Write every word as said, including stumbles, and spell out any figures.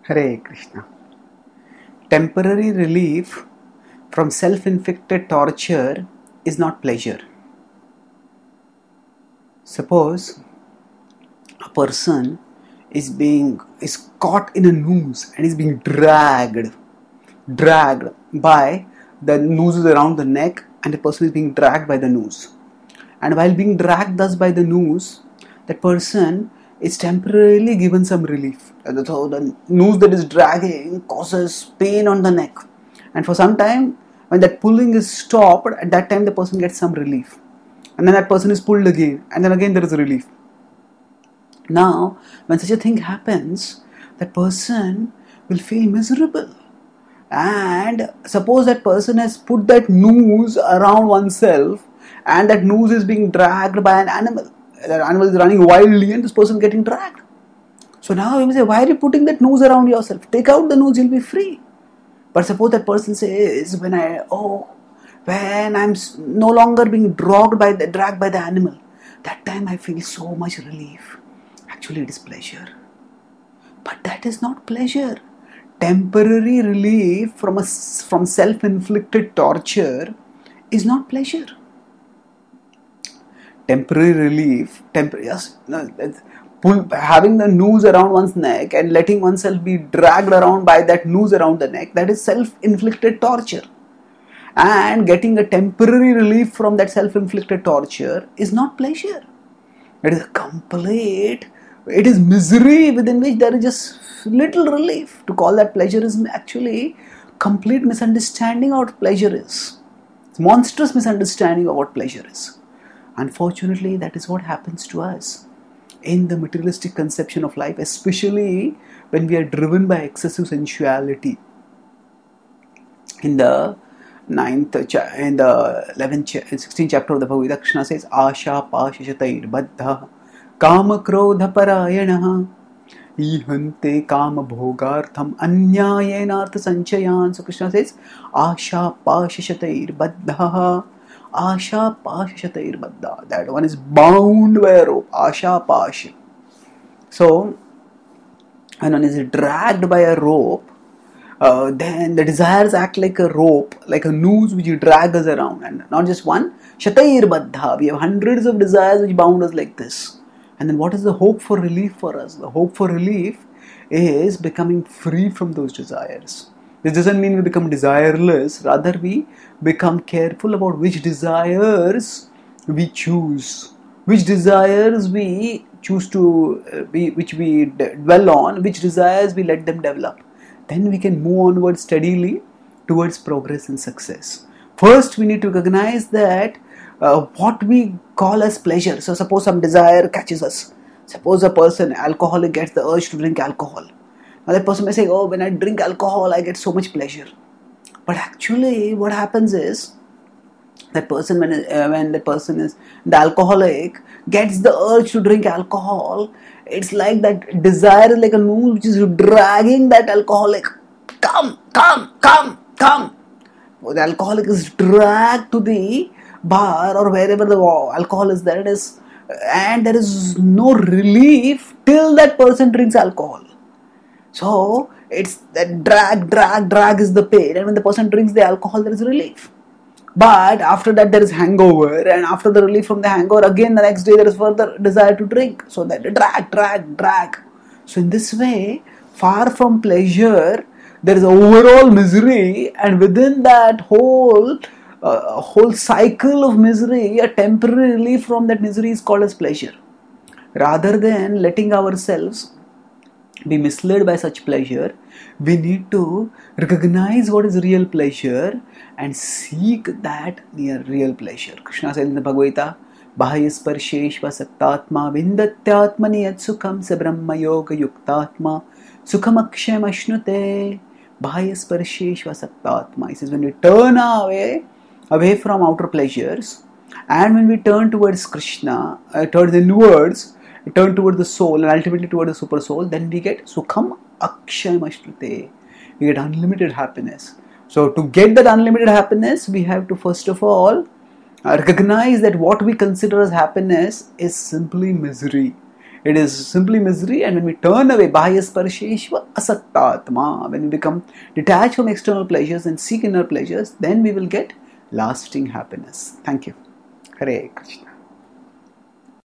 Hare Krishna. Temporary relief from self-inflicted torture is not pleasure. Suppose a person is being is caught in a noose and is being dragged, dragged by the noose around the neck, and the person is being dragged by the noose. And while being dragged thus by the noose, that person is temporarily given some relief. So the noose that is dragging causes pain on the neck, and for some time, when that pulling is stopped, at that time the person gets some relief, and then that person is pulled again, and then again there is relief. Now, when such a thing happens, that person will feel miserable. And suppose that person has put that noose around oneself, and that noose is being dragged by an animal. That animal is running wildly and this person getting dragged. So now you may say, why are you putting that noose around yourself? Take out the noose, you'll be free. But suppose that person says, when I, oh, when I'm no longer being dragged by the, dragged by the animal, that time I feel so much relief. Actually, it is pleasure. But that is not pleasure. Temporary relief from a, from self-inflicted torture is not pleasure. Temporary relief, temporary, yes, no, pull, having the noose around one's neck and letting oneself be dragged around by that noose around the neck, that is self-inflicted torture. And getting a temporary relief from that self-inflicted torture is not pleasure. It is a complete, it is misery within which there is just little relief. To call that pleasure is actually complete misunderstanding of what pleasure is. It's monstrous misunderstanding of what pleasure is. Unfortunately, that is what happens to us in the materialistic conception of life, especially when we are driven by excessive sensuality. In the ninth, in the eleventh, sixteenth chapter of the Bhagavad Gita, Krishna says, Asha pashashatair baddha kama krodha parayanaha ihante kama bhogartham anyayenartha sanchayan. So Krishna says, Asha pashashatair baddha. Asha pashashatair baddha. That one is bound by a rope. Asha pash. So, when one is dragged by a rope, uh, then the desires act like a rope, like a noose which you drag us around. And not just one. Shatair baddha. We have hundreds of desires which bound us like this. And then what is the hope for relief for us? The hope for relief is becoming free from those desires. This doesn't mean we become desireless, rather we become careful about which desires we choose, which desires we choose to, uh, be, which we dwell on, which desires we let them develop. Then we can move onward steadily towards progress and success. First, we need to recognize that uh, what we call as pleasure. So suppose some desire catches us. Suppose a person, alcoholic, gets the urge to drink alcohol. Now that person may say, oh, when I drink alcohol, I get so much pleasure. But actually, what happens is, that person, when, uh, when the person is, the alcoholic, gets the urge to drink alcohol, it's like that desire is like a noose which is dragging that alcoholic. Come, come, come, come. The alcoholic is dragged to the bar or wherever the alcohol is there, it is, and there is no relief till that person drinks alcohol. So, it's that drag, drag, drag is the pain, and when the person drinks the alcohol, there is relief. But after that, there is hangover, and after the relief from the hangover, again the next day there is further desire to drink. So, that drag, drag, drag. So, in this way, far from pleasure, there is overall misery, and within that whole, uh, whole cycle of misery, a temporary relief from that misery is called as pleasure. Rather than letting ourselves be misled by such pleasure, we need to recognize what is real pleasure and seek that near real pleasure. Krishna says in the Bhagavad Gita, Bahaya sparsheshva saktatma vindatyatmani yat sukham sa brahma yoga yuktatma sukham akshayam ashnute. Bahaya sparsheshva saktatma. He says, when we turn away, away from outer pleasures, and when we turn towards Krishna, uh, towards inwards, turn towards the soul and ultimately towards the super soul, then we get Sukham Akshayam Ashnute. We get unlimited happiness. So to get that unlimited happiness, we have to first of all uh, recognize that what we consider as happiness is simply misery. It is simply misery, and when we turn away, Bahyasparsheshva Asaktatma, when we become detached from external pleasures and seek inner pleasures, then we will get lasting happiness. Thank you. Hare Krishna.